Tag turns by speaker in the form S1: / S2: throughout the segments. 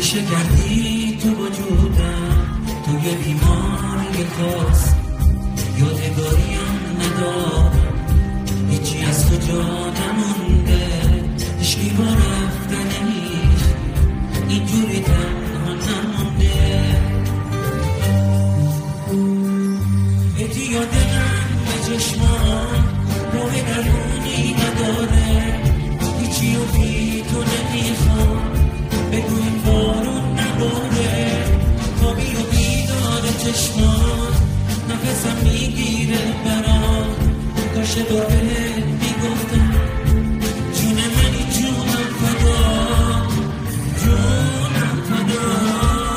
S1: نشه کردی تو وجودم، توی بیماری خاص یادگاریم ندارم، هیچی از تو جا نمونده، هیچکی با رفتنش اینجوری تنها نمونده. اعتیاد من به چشمان راه درونی نداره، هیچی و بی تو نمیخوام، بگو این بارون نباره، خوابی و بیدار چشمان نفسم میگیره برام، کاش با بهت میگفتم جون منی جونم فدا، جونم فدا.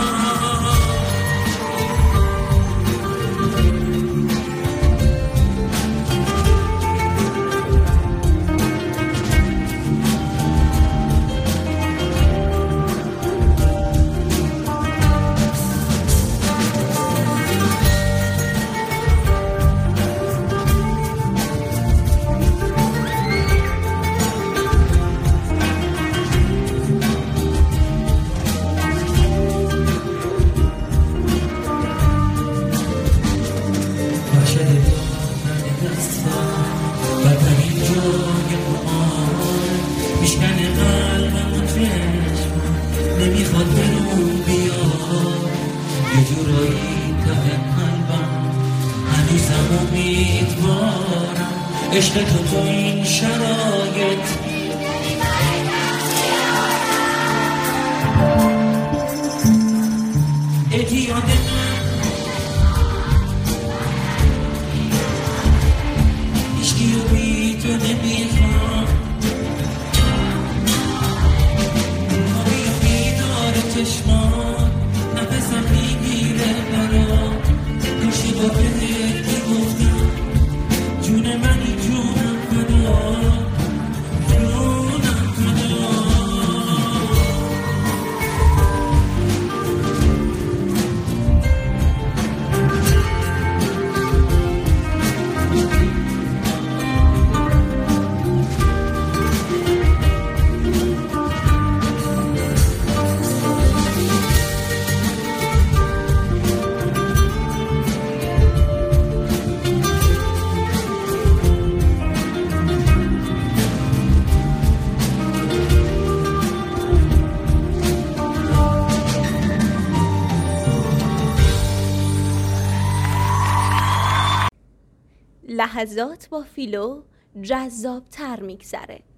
S1: نمیخواد برون بیاد یه جورایی ته قلبم، هنوزم امیدوارم عشق تو این شرایط. اعتیاد من هیچکی رو بی تو نمیخوام، چشمان نفسم میگیره برام، کاشی با بهت میگفتم جون منی جونم فدا، جونم فدا.
S2: لحظات با فیلو جذاب‌تر میگذره.